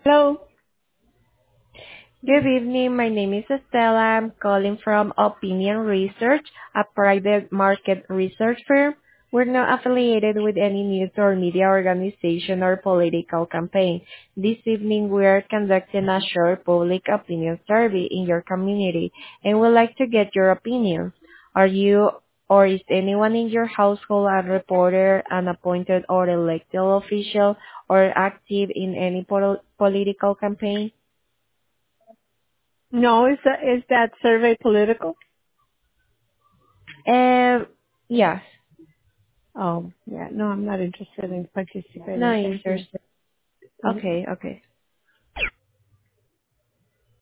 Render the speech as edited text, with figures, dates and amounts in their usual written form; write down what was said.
Hello. Good evening. My name is Estela. I'm calling from Opinion Research, a private market research firm. We're not affiliated with any news or media organization or political campaign. This evening, we are conducting a short public opinion survey in your community and would like to get your opinions. Are you or is anyone in your household a reporter, an appointed or elected official, or active in any political campaign? No, is that survey political? Um, yes. Oh, yeah. No, I'm not interested in No participating. Thank you. interested. Mhm. Okay, okay.